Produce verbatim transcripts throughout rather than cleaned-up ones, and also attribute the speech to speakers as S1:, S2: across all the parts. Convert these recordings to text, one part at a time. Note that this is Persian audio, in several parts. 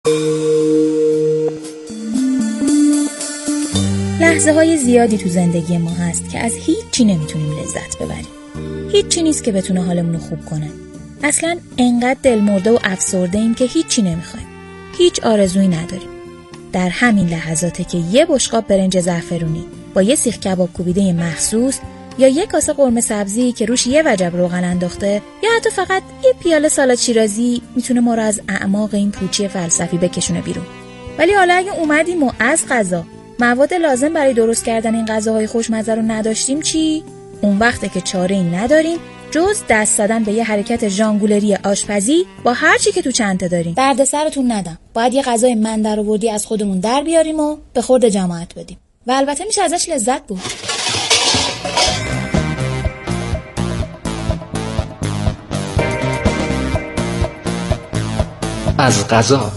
S1: لحظه های زیادی تو زندگی ما هست که از هیچی نمیتونیم لذت ببریم. هیچی نیست که بتونه حالمون رو خوب کنه. اصلا انقدر دلمرده و افسرده ایم که هیچی نمیخوایم. هیچ آرزویی نداریم. در همین لحظاته که یه بشقاب برنج زعفرونی با یه سیخ کباب کوبیده مخصوص یا یه کاسه قرمه سبزی که روش یه وجب روغن انداخته یا حتی فقط یه پیاله سالاد شیرازی میتونه ما رو از اعماق این پوچی فلسفی بکشونه بیرون. ولی حالا اگه اومدیم و از غذا مواد لازم برای درست کردن این غذاهای خوشمزه رو نداشتیم چی؟ اون وقته که چاره‌ای نداریم جز دست زدن به یه حرکت ژانگولری آشپزی با هر چی که تو چنته داریم. دردسرتون ندم. باید یه غذای من درآوردی از خودمون در بیاریم و به خورد جماعت بدیم. و البته میشه ازش لذت برد.
S2: از غذا.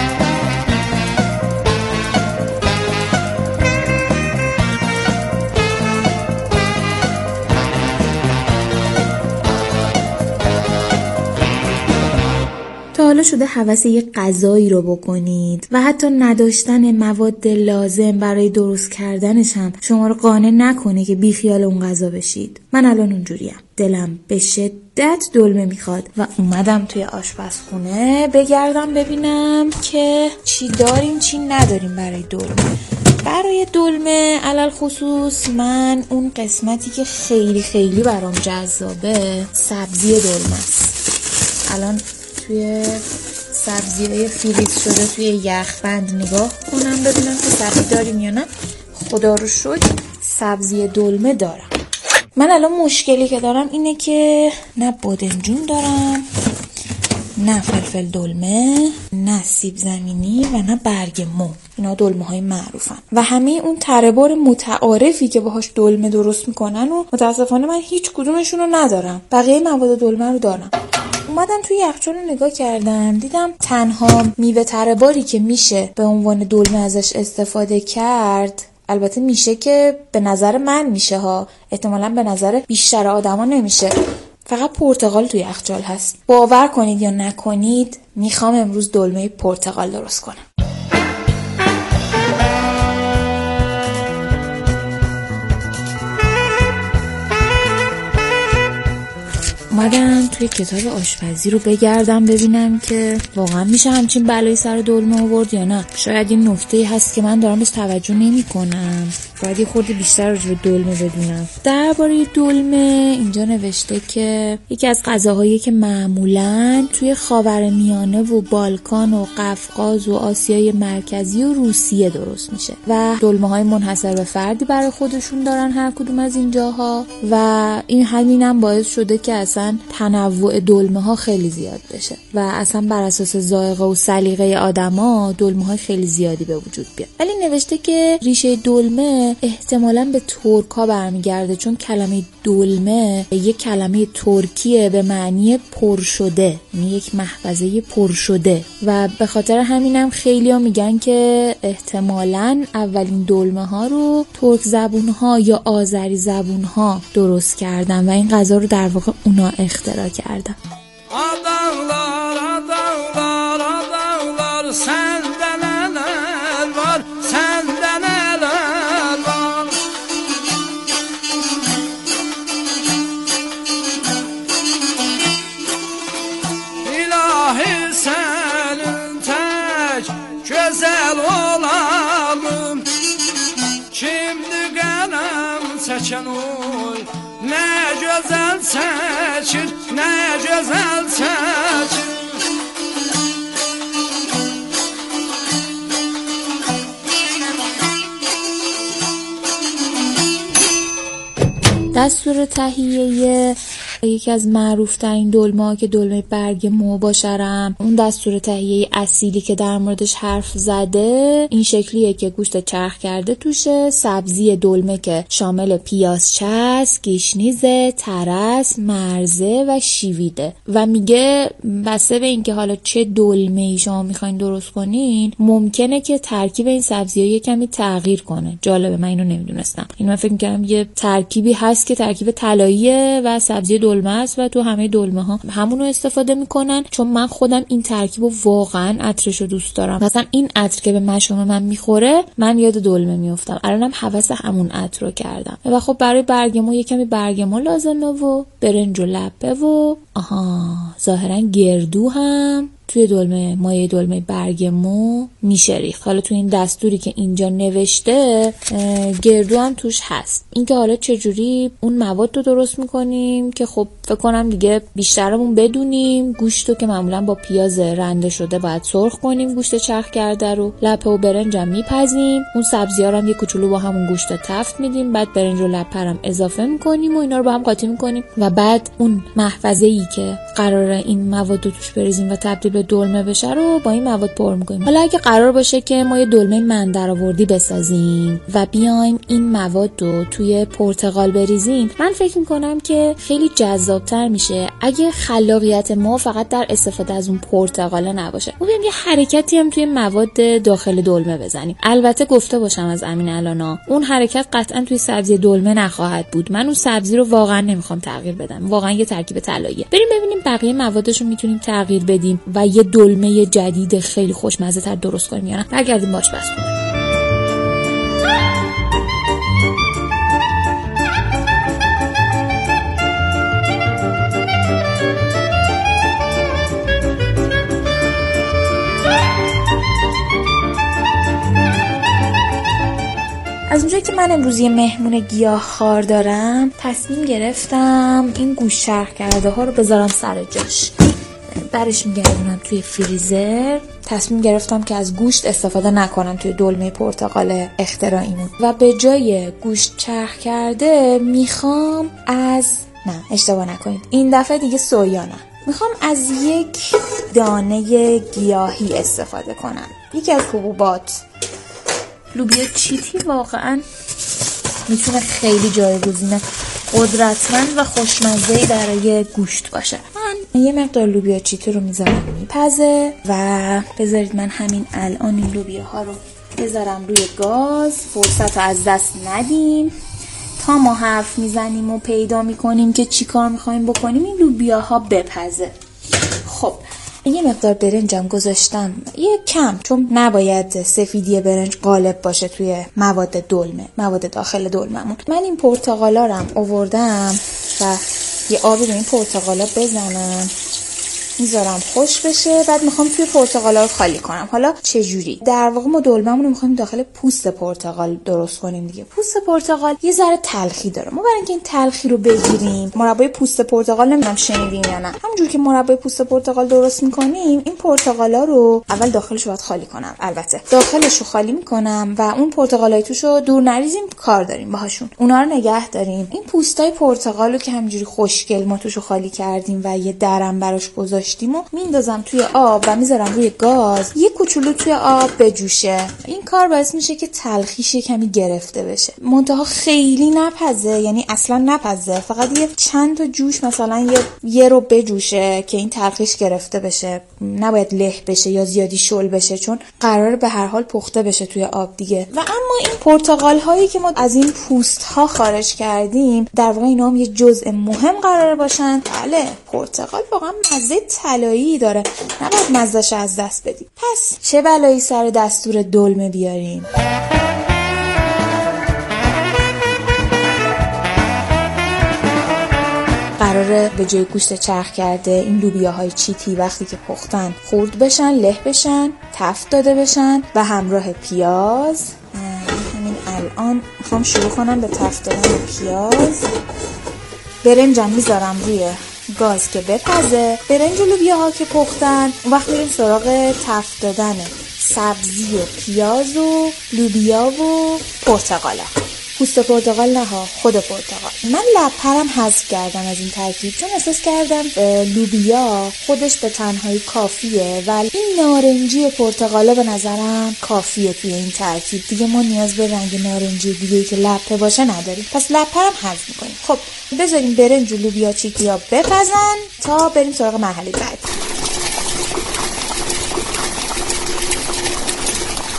S1: تا حالا شده هوس یه غذایی رو بکنید و حتی نداشتن مواد لازم برای درست کردنش هم شما رو قانع نکنه که بیخیال اون غذا بشید؟ من الان اونجوریم. دلم به شدت دلمه میخواد و اومدم توی آشپزخونه بگردم ببینم که چی داریم چی نداریم برای دلمه. برای دلمه علل خصوص من اون قسمتی که خیلی خیلی برام جذابه سبزی دلمه است. الان توی سبزی‌های فریز شده توی یخبند نگاه کنم ببینم که سبزی داریم یا نه. خدا رو شکر سبزی دلمه دارم. من الان مشکلی که دارم اینه که نه بادمجون دارم، نه فلفل دلمه، نه سیب زمینی و نه برگ مو. اینا دلمه های معروفن و همه اون تره‌بار متعارفی که باهاش دلمه درست میکنن و متاسفانه من هیچ کدومشون رو ندارم. بقیه مواد دلمه رو دارم. اومدم توی یخچال رو نگاه کردم دیدم تنها میوه تره‌باری که میشه به عنوان دلمه ازش استفاده کرد، البته میشه که به نظر من میشه ها، احتمالاً به نظر بیشتر آدما نمیشه، فقط پرتقال توی یخچال هست. باور کنید یا نکنید میخوام امروز دلمه پرتقال درست کنم. اومدم توی کتاب آشپزی رو بگردم ببینم که واقعا میشه همچین بلایی سر دلمه آورد یا نه. شاید این نکته‌ای هست که من دارم بهش توجه نمی‌کنم. باید یه خورده بیشتر راجع به دلمه بدونم. درباره دلمه اینجا نوشته که یکی از غذاهایی که معمولاً توی خاورمیانه و بالکان و قفقاز و آسیای مرکزی و روسیه درست میشه و دلمه‌های منحصر به فردی برای خودشون دارن هر کدوم از این جاها و این همینم باعث شده که اصلا تنوع دلمه ها خیلی زیاد بشه و اصلا بر اساس ذائقه و سلیقه آدما دلمه های خیلی زیادی به وجود بیاد. ولی نوشته که ریشه دلمه احتمالاً به ترک ها برمیگرده چون کلمه دلمه یک کلمه ترکیه به معنی پرشده، یعنی یک محفظه پرشده و به خاطر همینم خیلی ها میگن که احتمالاً اولین دلمه ها رو ترک زبون ها یا آذری زبون ها درست کردن و این غذا رو در واقع اونا اختراع کردن.
S3: Adağlar, adağlar, adağlar, sende neler var, sende neler var. İlahi senin tek güzel olalım, şimdi kalem seçen oy. Ne güzel seçir, ne güzel seçir.
S1: دستور تهیه یکی از معروف ترین دلمه ها که دلمه برگ مو باشرم، اون دستور تهیه اصیلی که در موردش حرف زده این شکلیه که گوشت چرخ کرده توشه، سبزی دلمه که شامل پیاز چسب، گیشنیز، ترس، مرزه و شیویده و میگه بسته به اینکه حالا چه دلمه‌ای شما میخواین درست کنین ممکنه که ترکیب این سبزی‌ها یه کمی تغییر کنه. جالبه، من اینو نمیدونستم. این من فکر می‌کردم یه ترکیبی هست که ترکیب طلاییه و سبزی دلمه دلمه است و تو همه دلمه ها همون رو استفاده میکنن، چون من خودم این ترکیب رو واقعا عطرش رو دوست دارم. مثلا این عطر که به مشام من میخوره من یاد دلمه میافتم، الانم حوس همون عطر رو کردم. و خب برای برگمو یه کمی برگمو لازمه و برنج و لپه و آها ظاهرا گردو هم توی دلمه مایه دلمه برگمو میشه ریخت. حالا توی این دستوری که اینجا نوشته گردو هم توش هست. این که حالا چجوری اون مواد رو درست میکنیم که خب فکر کنم دیگه بیشترمون بدونیم. گوشت رو که معمولا با پیاز رنده شده باید سرخ کنیم، گوشت چرخ کرده رو. لپه و برنج هم میپزیم، اون سبزی‌ها رو هم یه کوچولو با همون گوشت تفت میدیم، بعد برنج و لپه هم اضافه میکنیم و اینا رو با هم قاطی میکنیم و بعد اون محفظه‌ای که قراره این مواد رو توش بریزیم و تبدیل به دلمه بشه رو با این مواد پر می‌کنیم. حالا اگه قرار باشه که ما یه دلمه من درآوردی بسازیم و بیایم این مواد رو توی پرتقال بریزیم، من فکر می‌کنم که خیلی جذاب‌تر میشه اگه خلاقیت ما فقط در استفاده از اون پرتقال نباشه. ما بیایم یه حرکتی هم توی مواد داخل دلمه بزنیم. البته گفته باشم از امین الانا اون حرکت قطعاً توی سبزی دلمه نخواهد بود. من اون سبزی رو واقعاً نمی‌خوام تغییر بدم. واقعاً یه ترکیب طلاییه. بریم ببینیم بقیه موادش رو میتونیم تغییر بدیم و یه دلمه جدید خیلی خوشمزه تر درست کنیم یا نه. برگردیم باش بس کنیم. از اونجایی که من امروز یه مهمون گیاهخوار دارم تصمیم گرفتم این گوشت چرخ کرده ها رو بذارم سر جاش. برش میگردونم توی فریزر. تصمیم گرفتم که از گوشت استفاده نکنم توی دلمه پرتقال اختراعیمون و به جای گوشت چرخ کرده میخوام از نه اشتباه نکنید این دفعه دیگه سویا نه، میخوام از یک دانه گیاهی استفاده کنم، یکی از حبوبات. لوبیا چیتی واقعا میتونه خیلی جایگزین قدرتمند و خوشمزه‌ای برای گوشت باشه. من یه مقدار لوبیا چیتی رو میذارم میپزه و بذارید من همین الان این لوبیاها رو بذارم روی گاز. فرصت رو از دست ندیم. تا ما حرف میزنیم و پیدا میکنیم که چی کار میخوایم بکنیم این لوبیاها بپزه. خب یه مقدار برنجم گذاشتم، یه کم، چون نباید سفیدی برنج غالب باشه توی مواد دلمه، مواد داخل دلممون. من این پرتقالا رو آوردم و یه آبی به این پرتقالا بزنم، میذارم خوش بشه. بعد میخوام توی پرتقالا رو خالی کنم. حالا چه جوری؟ در واقع ما دلممون رو میخوایم داخل پوست پرتقال درست کنیم دیگه. پوست پرتقال یه ذره تلخی داره. ما برای اینکه این تلخی رو بگیریم، مربای پوست پرتقال نمیدونم شنیدین یا نه، همونجوری که مربای پوست پرتقال درست میکنیم این پرتقالا رو اول داخلش رو باید خالی کنم. البته داخلش رو خالی میکنم و اون پرتقالای توشو دور نریزیم، کار داریم باهاشون، اونا رو نگه داریم. این پوستای پرتقال رو که همینجوری خوشگل ما توشو خالی کردیم و یه درم براش گذاشتیم و میندازم توی آب و میذارم روی گاز یه کوچولو توی آب بجوشه. این کار باعث میشه که تلخیش کمی گرفته بشه، منتها خیلی نپزه، یعنی اصلا نپزه، فقط یه چند تا جوش مثلا یه یه رو بجوشه که این تلخیش گرفته بشه. نباید له بشه یا زیادی شل بشه، چون قراره به هر حال پخته بشه توی آب دیگه. و اما این پرتقال هایی که ما از این پوست ها خارج کردیم در واقع اینا هم یه جزء مهم قراره باشن. بله پرتقال واقعا مزه طلایی داره، نباید مزه‌اش از دست بدیم. پس چه بلایی سر دستور دلمه بیاریم؟ قراره به جای گوشت چرخ کرده این لوبیاهای چیتی وقتی که پختن خورد بشن، له بشن، تفت داده بشن و همراه پیاز. همین الان میخوام شروع کنم به تفت دادن پیاز. برنجم میذارم روی گاز که بپزه. برنج و لوبیاها که پختن اون وقت میریم سراغ تفت دادن سبزی و پیاز و لوبیا و پرتقالا. پوست پرتقال نه ها، خود پرتقال. من لپرم حذف کردم از این ترکیب چون احساس کردم لوبیا خودش به تنهایی کافیه و این نارنجی پرتقالا به نظرم کافیه توی این ترکیب. دیگه ما نیاز به رنگ نارنجی دیگه که لپه باشه نداریم، پس لپرم حذف میکنیم. خب بذاریم برنج و لوبیا چیتیا بپزن تا بریم سراغ مرحله بعد.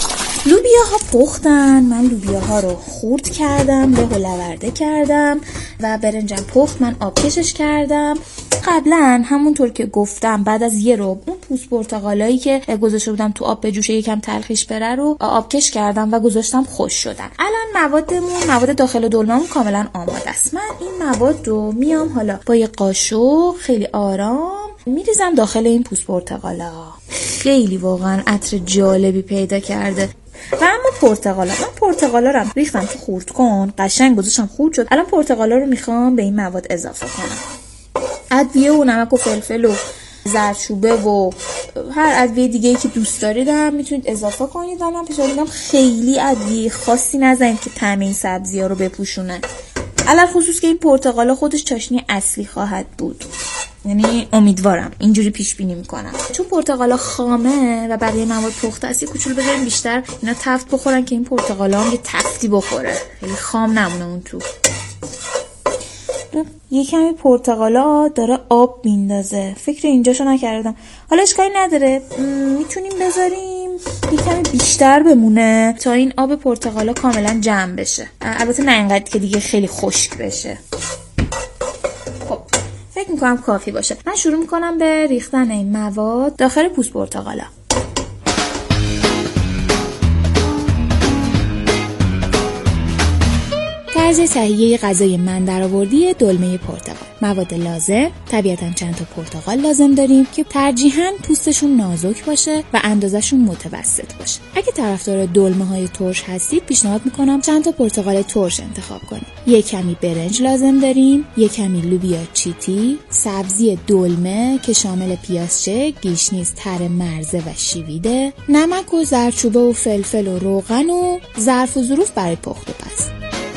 S1: لوبیاها پختن، من لوبیاها رو خورد کردم، له و لورده کردم و برنجم پخت، من آبکشش کردم. قبلا همونطور که گفتم بعد از یه ربع اون پوست پرتقالایی که گذاشته بودم تو آب به جوش یکم تلخیش بره رو آبکش کردم و گذاشتم خوش شدن. الان موادمون، مواد داخل دلممون کاملا آماده است. من این مواد رو میام حالا با یه قاشق خیلی آرام میریزم داخل این پوست پرتقالا. خیلی واقعا عطر جالبی پیدا کرده. و اما پرتقالا، من پرتقالا رو ریختم تو خورد کن، قشنگ گذاشتم خورد شد. الان پرتقالا رو میخوام به این مواد اضافه کنم. ادویه و نمک و فلفل و زردچوبه و هر ادویه دیگه‌ای که دوست دارید هم میتونید اضافه کنید. من پیشنهاد میدم خیلی ادویه خاصی نزنید که طعم این سبزی‌ها رو بپوشونه. علل خصوص که این پرتقالا خودش چاشنی اصلی خواهد بود. یعنی امیدوارم اینجوری پیش بینی میکنم. چون پرتقالا خامه و بقیه مواد پخته است، یه کوچولو بذاریم بیشتر اینا تفت بخورن که این پرتقالا هم یه تفتی بخوره، خیلی خام نمونه اون تو. یه کمی پرتقالا داره آب میندازه، فکر اینجاشو نکردم. حالا اشکالی نداره، میتونیم بذاریم یه کمی بیشتر بمونه تا این آب پرتقالا کاملا جمع بشه. البته نه اینقدر که دیگه خیلی خشک بشه. خب فکر میکنم کافی باشه. من شروع میکنم به ریختن این مواد داخل پوست پرتقالا. طرز تهیه غذای من درآوردی دلمه پرتقال. مواد لازم، طبیعتاً چند تا پرتقال لازم داریم که ترجیحاً پوستشون نازک باشه و اندازه‌شون متوسط باشه. اگه طرفدار دلمه‌های ترش هستید پیشنهاد میکنم چند تا پرتقال ترش انتخاب کنید. یک کمی برنج لازم داریم، یک کمی لوبیا چیتی، سبزی دلمه که شامل پیازچه، گیشنیز، تر مرزه و شیویده، نمک و زردچوبه و فلفل و روغن و ظرف و ظروف برای پخت و پز.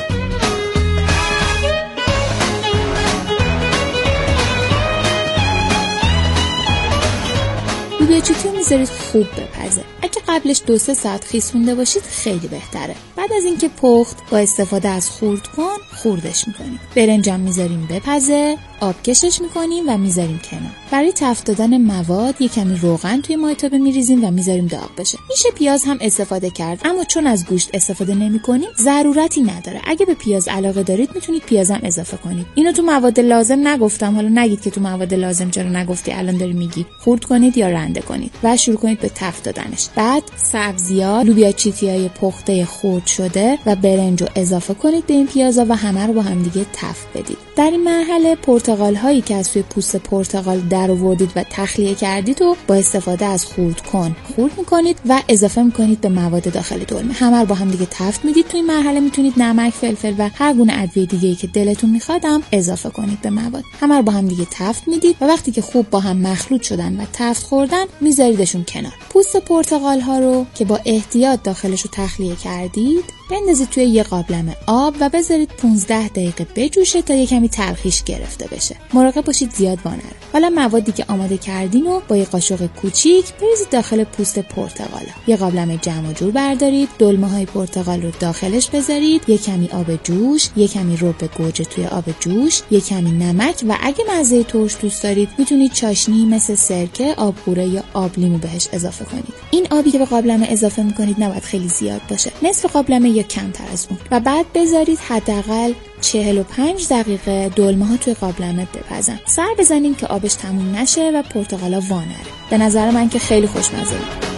S1: لوبیا چیتی رو میذارید خوب بپزه. اگه قبلش دو سه ساعت خیسونده باشید خیلی بهتره. بعد از اینکه پخت با استفاده از خورد کن خوردش میکنیم. برنجم میذاریم بپزه، آب کشش میکنیم و میذاریم کنار. برای تفت دادن مواد یک کمی روغن توی مایتابه میریزیم و میذاریم داغ بشه. میشه پیاز هم استفاده کرد، اما چون از گوشت استفاده نمیکنیم ضرورتی نداره. اگه به پیاز علاقه دارید میتونید پیاز هم اضافه کنید. اینو تو مواد لازم نگفتم، حالا نگید که تو مواد لازم چرا نگفتی، الان داری میگی. خورد کنید یا رنده کنید و شروع کنید به تفت دادنش. بعد سبزی‌ها، لوبیا چیتی‌های پخته خرد شده و برنج رو اضافه کنید به این پیازا و همه رو با هم دیگه تفت بدید. در این مرحله پرتقال هایی که از توی پوست پرتقال در آوردید و تخلیه کردید و با استفاده از خورد کن خورد میکنید و اضافه میکنید به مواد داخل دلمه. همه رو با هم دیگه تفت میدید. توی این مرحله میتونید نمک، فلفل و هر گونه ادویه دیگه‌ای که دلتون میخوادم اضافه کنید به مواد. همه رو با هم دیگه تفت میدید و وقتی که خوب با هم مخلوط شدن و تفت خوردن میذاریدشون کنار. پوست پرتقال ها رو که با احتیاط داخلش رو تخلیه کردید بندازید توی یه قابلمه آب و بذارید پانزده دقیقه بجوشه تا یه کمی تلخیش گرفته بشه. مراقب باشید زیاد وا نره. حالا موادی که آماده کردین رو با یه قاشق کوچیک بریزید داخل پوست پرتقالا. یه قابلمه جمع و جور بردارید، دلمه‌های پرتقال رو داخلش بذارید، یه کمی آب جوش، یه کمی رب گوجه توی آب جوش، یه کمی نمک و اگه مزه ترش دوست دارید میتونید چاشنی مثل سرکه، آبقوره یا آب لیمو بهش اضافه کنید. این آبی که به قابلمه اضافه می‌کنید نباید خیلی زیاد باشه. نصف قابلمه یا کمتر از اون. و بعد بذارید حداقل چهل و پنج دقیقه دلمه ها توی قابلمه بپزن. سر بزنین که آبش تموم نشه و پرتقالا وا نره. به نظر من که خیلی خوشمزه بود.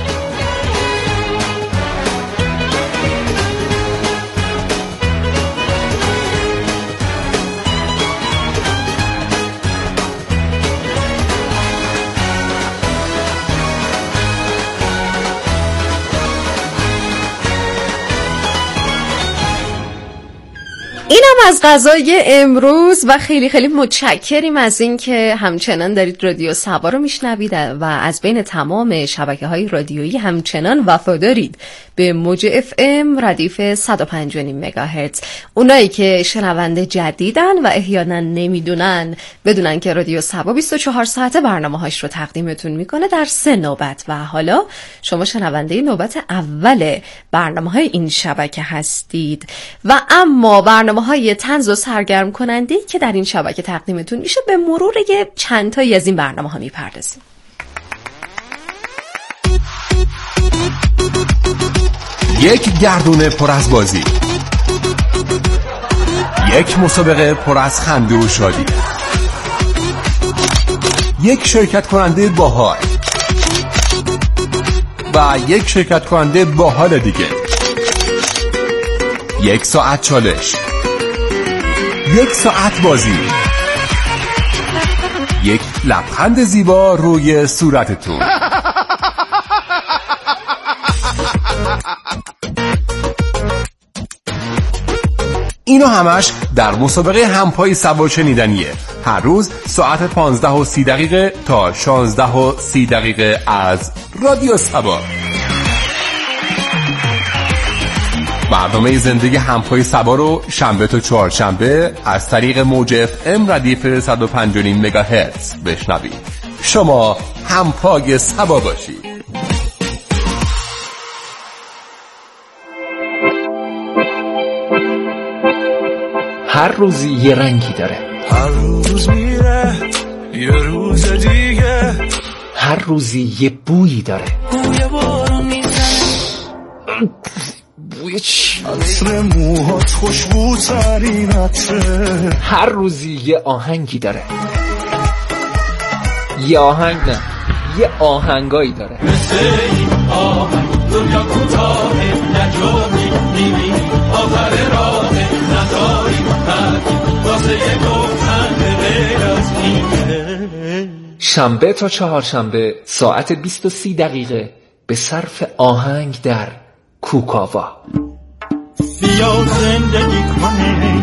S2: اینم از غذای امروز و خیلی خیلی متشکریم از این که همچنان دارید رادیو سبا رو میشنوید و از بین تمام شبکه‌های رادیویی همچنان وفادارید به موج اف ام ردیف صد و پنج و نیم مگاهرتز. اونایی که شنونده جدیدن و احیانا نمیدونن بدونن که رادیو سبا بیست و چهار ساعته برنامه‌هاش رو تقدیمتون میکنه در سه نوبت و حالا شما شنونده نوبت اول برنامه‌های این شبکه هستید و اما برنامه های طنز و سرگرم کننده که در این شبکه تقدیمتون میشه به مرور یه چند تایی از این برنامه ها میپردازیم.
S4: یک گردونه پر از بازی، یک مسابقه پر از خنده و شادی، یک شرکت کننده باحال و یک شرکت کننده باحال دیگه، یک ساعت چالش، یک ساعت بازی، یک لبخند زیبا روی صورتتون. اینو همش در مسابقه همپای سبا شنیدنیه. هر روز ساعت پانزده و سی دقیقه تا شانزده و سی دقیقه از رادیو سبا. برنامه زندگی همپای سبا رو شنبه تا چهارشنبه از طریق موج اف ام ردیف صد و پنج و نیم مگاهرتز بشنوید. شما همپای سبا باشید.
S5: هر روزی یه رنگی داره،
S3: هر روز میره یه روز دیگه،
S5: هر روزی یه بویی داره.
S3: بوی بارون میزنه،
S5: بوی چی؟
S3: عطر موهات خوشبوترین عطره.
S5: هر روزی یه آهنگی داره، یه آهنگ نه یه آهنگایی داره.
S3: مثل این آهنگ دنیا کوتاه نجامی میبینی آخر راه نداری واسه یه گفتن غیر از اینه.
S5: شنبه تا چهارشنبه ساعت بیست و سی دقیقه به صرف آهنگ در کوکاوا.
S3: بیا زندگی کنه.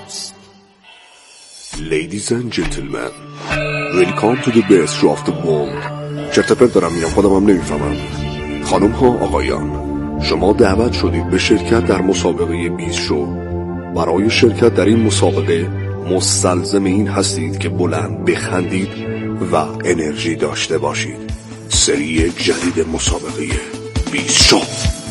S6: Ladies and gentlemen, welcome to the best show of the world. چرت پرت دارم میگم، خودم هم نمیفهمم. خانم ها آقایان، شما دعوت شدید به شرکت در مسابقه بیست شو. برای شرکت در این مسابقه مستلزم این هستید که بلند بخندید و انرژی داشته باشید. سری جدید مسابقه بیست شو.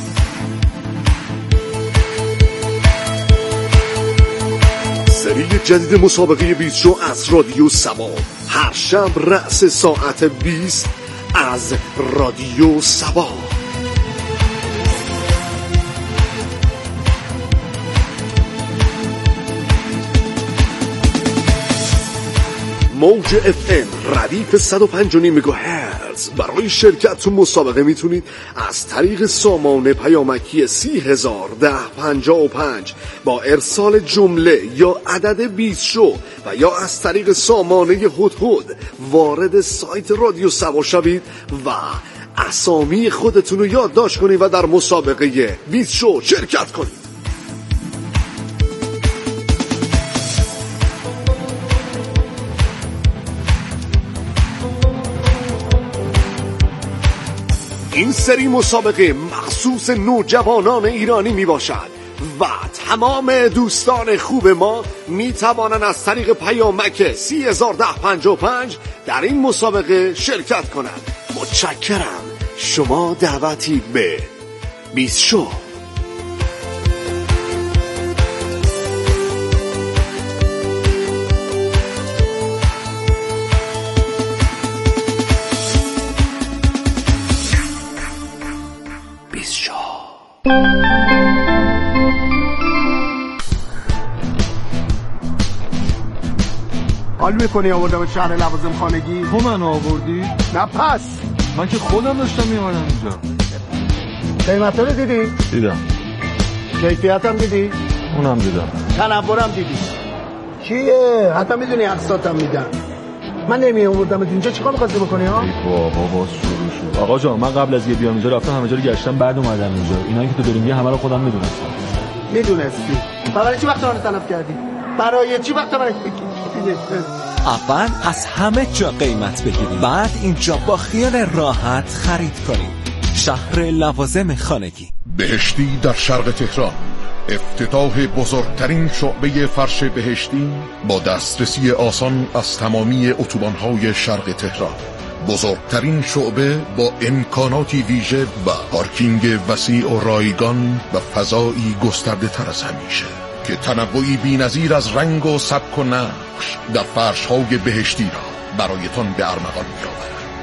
S6: سری جدید مسابقه بیست شو از رادیو سبا. هر شب رأس ساعت بیست از رادیو سبا. موج اف ام ردیف صد و پنج و نیم مگاهرتز. برای شرکت تو مسابقه میتونید از طریق سامان پیامکی سی هزار ده پنجاه و پنج با ارسال جمله یا عدد بیست شو و یا از طریق سامانه هدهد وارد سایت رادیو سبا شوید و اسامی خودتون رو یادداشت کنید و در مسابقه بیست شو شرکت کنید. این سری مسابقه مخصوص نوجوانان ایرانی می باشد و تمام دوستان خوب ما می توانند از طریق پیامک سی هزار ده پنجاه و پنج در این مسابقه شرکت کنند. متشکرم. شما دعوتی به بیست شو.
S7: حال میکنی آوردم شهر لوازم خانگی؟
S8: تو من آوردی؟
S7: نه پس
S8: من که خودم داشتم میامدم اینجا.
S7: قیمت رو دیدی؟
S8: دیدم.
S7: کیفیت هم دیدی؟
S8: اونم دیدم.
S7: تنورم دیدی؟ چیه؟ حتی میدونی اقساطم میدن. من نمی آوردم اینجا چیکار می‌خواستی بکنی ها؟
S8: ای بابا باز شروع شد. آقا جان من قبل از یه بیام اینجا رفتم همه جا رو گشتم بعد اومدم اینجا. اینا که تو داری میگی همه رو خودم میدونستم.
S7: میدونستی؟ برای چی وقت من تلف کردی؟ برای چی وقت من
S9: اول از همه جا قیمت بگیرید، بعد اینجا با خیال راحت خرید کنید. شهر لوازم خانگی.
S10: بهشتی در شرق تهران، افتتاح بزرگترین شعبه فرش بهشتی با دسترسی آسان از تمامی اتوبان‌های شرق تهران. بزرگترین شعبه با امکاناتی ویژه و پارکینگ وسیع و رایگان و فضایی گسترده تر از همیشه که تنوعی بی‌نظیر از رنگ و سبک و نقش در فرش‌های بهشتی را برایتان به ارمغان می‌آورد.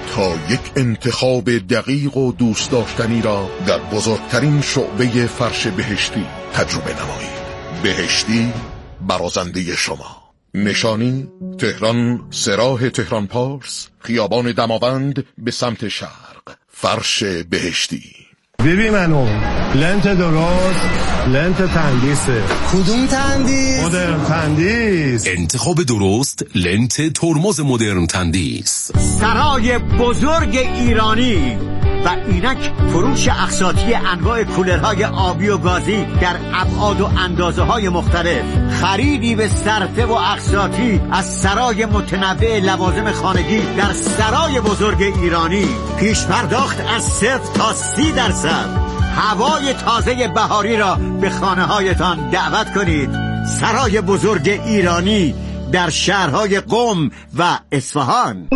S10: تا یک انتخاب دقیق و دوست داشتنی را در بزرگترین شعبه فرش بهشتی تجربه نمایید. بهشتی برازنده شما. نشانی تهران، سراح تهران پارس، خیابان دماوند به سمت شرق. فرش بهشتی.
S7: ببین منو لنت درست، لنت تندیسه.
S11: کدوم تندیس؟
S7: مدرن تندیس.
S12: انتخاب درست، لنت ترمز مدرن تندیس.
S13: سرای بزرگ ایرانی و اینک فروش اقساطی انواع کولرهای آبی و گازی در ابعاد و اندازه های مختلف. خریدی به صرفه و اقساطی از سرای متنوع لوازم خانگی در سرای بزرگ ایرانی. پیش پرداخت از صفر تا سی درصد. هوای تازه بهاری را به خانه هایتان دعوت کنید. سرای بزرگ ایرانی در شهرهای قم و اصفهان.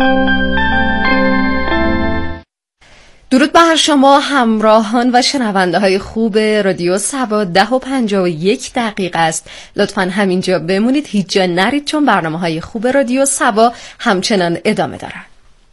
S2: درود بر شما همراهان و شنونده های خوب رادیو سبا. ده و پنجاه و یک دقیقه است. لطفاً همینجا بمونید، هیچ جا نرید، چون برنامه های خوب رادیو سبا همچنان ادامه دارن.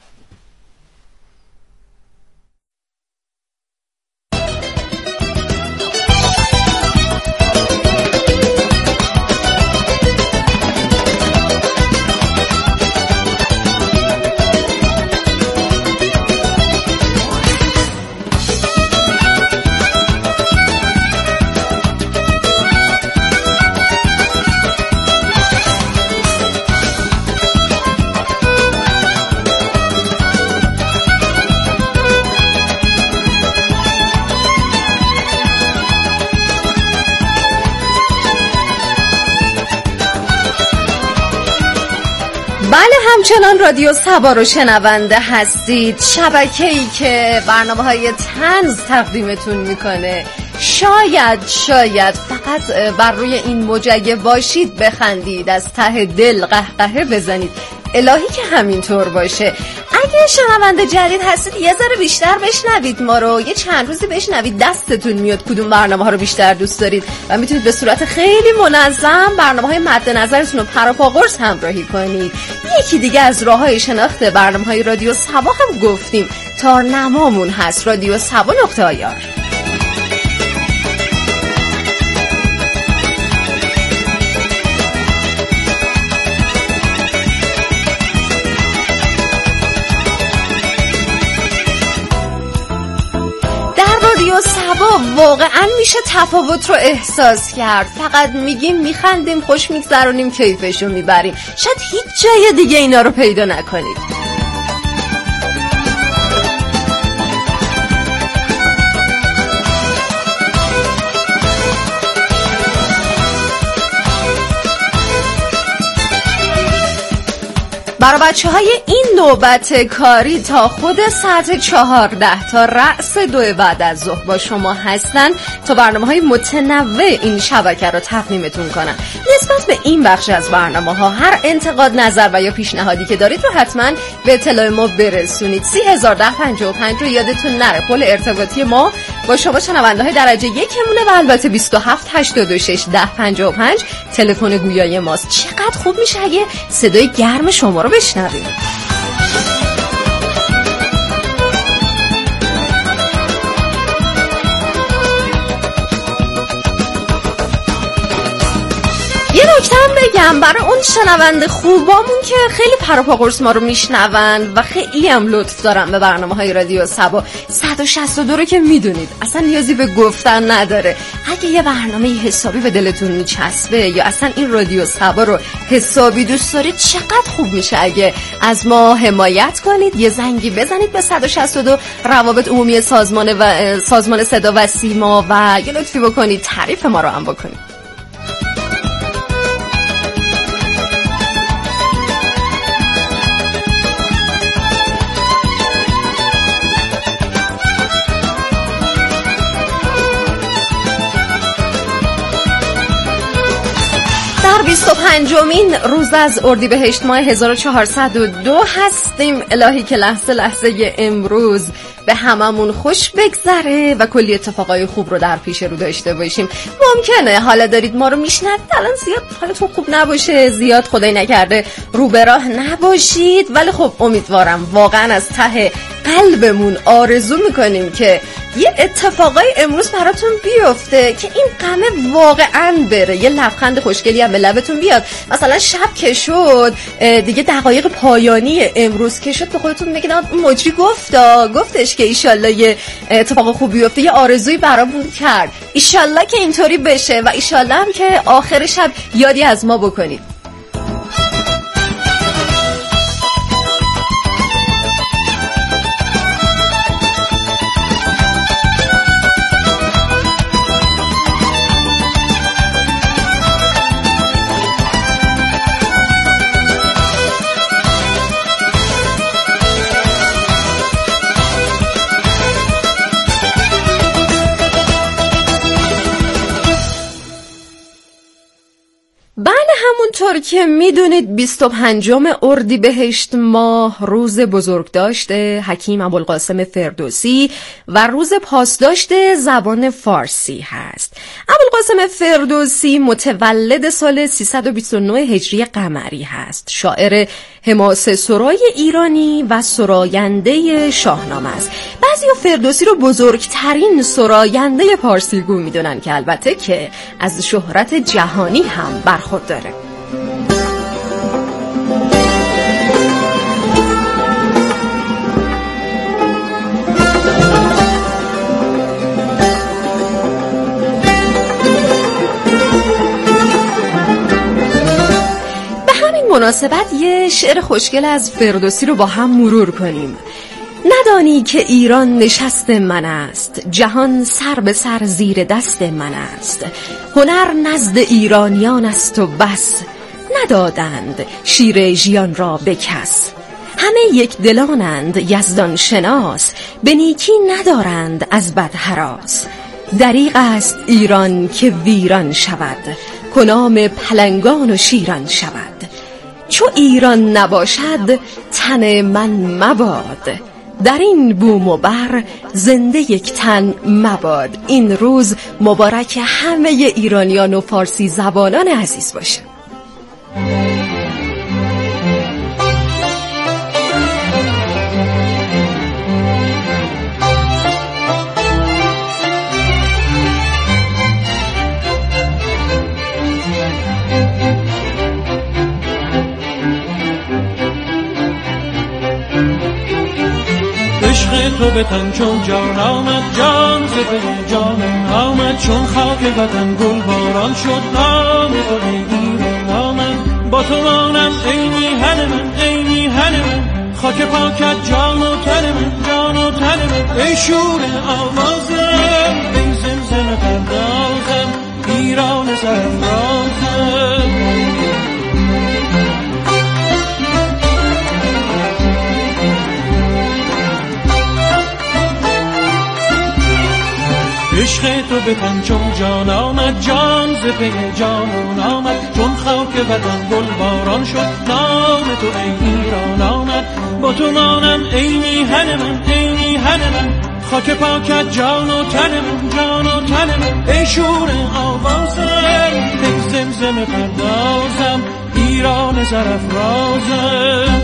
S2: همچنان رادیو سبا رو شنونده هستید، شبکه‌ای که برنامه‌های طنز تقدیمتون میکنه. شاید شاید فقط بر روی این موج اگه باشید بخندید، از ته دل قهقهه بزنید. الهی که همینطور باشه. اگه شنونده جدید هستید یه ذره بیشتر بشنوید ما رو، یه چند روزی بشنوید، دستتون میاد کدوم برنامه ها رو بیشتر دوست دارید و میتونید به صورت خیلی منظم برنامه های مد نظرتون رو پر و پا قرص همراهی کنید. یکی دیگه از راه‌های شناخت برنامه های رادیو سبا هم گفتیم، تارنمامون هست رادیو سبا نقطه آی آر. رادیو سبا واقعا میشه تفاوت رو احساس کرد. فقط میگیم میخندیم، خوش میگذرونیم، کیفشو میبریم. شاید هیچ جای دیگه اینا رو پیدا نکنید. برای بچه های این نوبت کاری تا خود ساعت چهارده تا رأس دو بعد از ظهر با شما هستن تا برنامه های متنوع این شبکه رو تقدیمتون کنن. نسبت به این بخش از برنامه ها هر انتقاد، نظر و یا پیشنهادی که دارید رو حتما به اطلاع ما برسونید. سی هزار ده پنجاه و پنج رو یادتون نره. پل ارتباطی ما با شما شنونده های درجه یکمونه و البته بیست و هفت هشتاد و شش ده پنجاه و پنج تلفن گویای ماست. چقدر خوب میشه اگه صدای گرم شما رو بشنویم. یه نکته هم بگم برای اون شنونده خوبامون که خیلی پر و پا قرص ما رو میشنون و خیلی هم لطف دارن به برنامه‌های رادیو سبا. صد و شصت و دو رو که میدونید اصلا نیازی به گفتن نداره. اگه یه برنامه حسابی به دلتون میچسبه یا اصلا این رادیو سبا رو حسابی دوست دارید، چقدر خوب میشه اگه از ما حمایت کنید، یه زنگی بزنید به صد و شصت و دو روابط عمومی سازمان و سازمان صدا و سیما و یه لطفی بکنید تعریف ما رو هم بکنید. بیست و پنجمین روز از اردیبهشت ماه هزار و چهارصد و دو هستیم. الهی که لحظه لحظه امروز به هممون خوش بگذره و کلی اتفاقای خوب رو در پیش رو داشته باشیم. ممکنه حالا دارید ما رو میشنوید الان زیاد حالتون خوب نباشه، زیاد خدای نکرده رو به راه نباشید، ولی خب امیدوارم واقعا از ته قلبمون آرزو میکنیم که یه اتفاقای امروز براتون بیفته که این غم واقعا بره، یه لبخند خوشگلی هم به لبتون بیاد. مثلا شب که شد دیگه، دقایق پایانی امروز که شد، به خودتون بگید مجری گفتا گفتش که ایشالله یه اتفاق خوبی بیفته، یه آرزویی برامون کرد، ایشالله که اینطوری بشه و ایشالله هم که آخر شب یادی از ما بکنید. همونطور که میدونید بیست و پنجم اردیبهشت ماه روز بزرگداشت حکیم ابوالقاسم فردوسی و روز پاسداشت زبان فارسی هست. ابوالقاسم فردوسی متولد سال سیصد و بیست و نه هجری قمری هست. شاعر حماسه سرای ایرانی و سراینده شاهنامه است. بعضیا فردوسی رو بزرگترین سراینده پارسیگو میدونن که البته که از شهرت جهانی هم برخورداره. مناسبت یه شعر خوشگل از فردوسی رو با هم مرور کنیم. ندانی که ایران نشست من است، جهان سر به سر زیر دست من است. هنر نزد ایرانیان است و بس، ندادند شیر ژیان را به کس. همه یک دلانند یزدان شناس، به نیکی ندارند از بد هراس. دریغ است ایران که ویران شود، کنام پلنگان و شیران شود. چو ایران نباشد تن من مباد، در این بوم و بر زنده یک تن مباد. این روز مبارک همه ایرانیان و فارسی زبانان عزیز باشه.
S11: عشق تو به تن چون جان آمد، جان زده جان آمد. چون خاک وطن گل باران شد، نام تو ای ایران آمد. با تو مانم ای میهن من، ای میهن من. خاک پاکت جان و تن من، جان و تن من. ای شور آوازم، ای زمزم پردازم، ایران سرافرازم. عشق تو به تن چون جان آمد، جان ز پی جانان آمد. چون خاک وطن گل باران شد، نام تو ای ایران آمد. با تو مانم ای میهن من، ای میهن من. خاک پاکت جان و تن من، جان و تن من. ای شور آوازم، ای زمزم پردازم، ایران سرافرازم.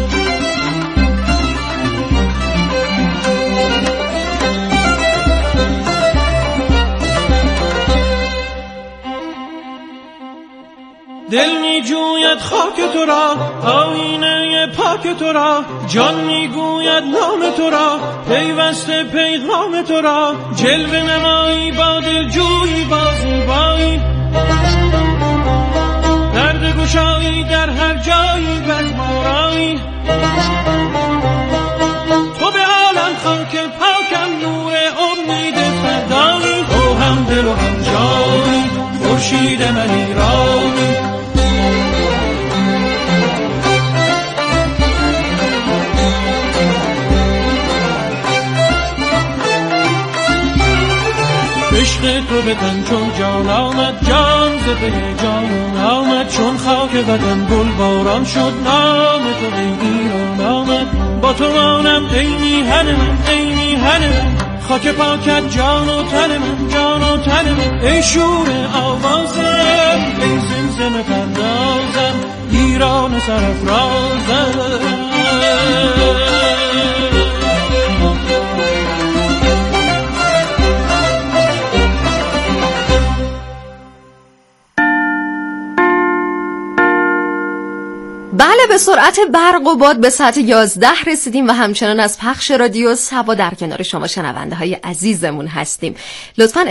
S11: دل می جوید خاک تو را، آینه پاک تو را. جان می گوید نام تو را، پیوسته پیغام تو را. جلوه نمایی با دل جویی با زیبایی، درد گشایی در هر جایی بزمارایی. تو به عالم خاک پاکم، نور امید فردایی. تو هم دل و هم جانی، خورشید من ایرانی. عشق تو به تن چون جان آمد، جان ز پی جانان آمد. چون خاک وطن گل باران شد، نام تو ای ایران آمد. با تو مانم ای میهن من، ای میهن من، خاک پاکت جان و تن من، جان و تن من، ای شور آوازم، ای زمزم پردازم، ایران سرافرازم.
S2: بله، به سرعت برق و باد به ساعت یازده رسیدیم و همچنان از پخش رادیو سبا در کنار شما شنونده های عزیزمون هستیم. لطفاً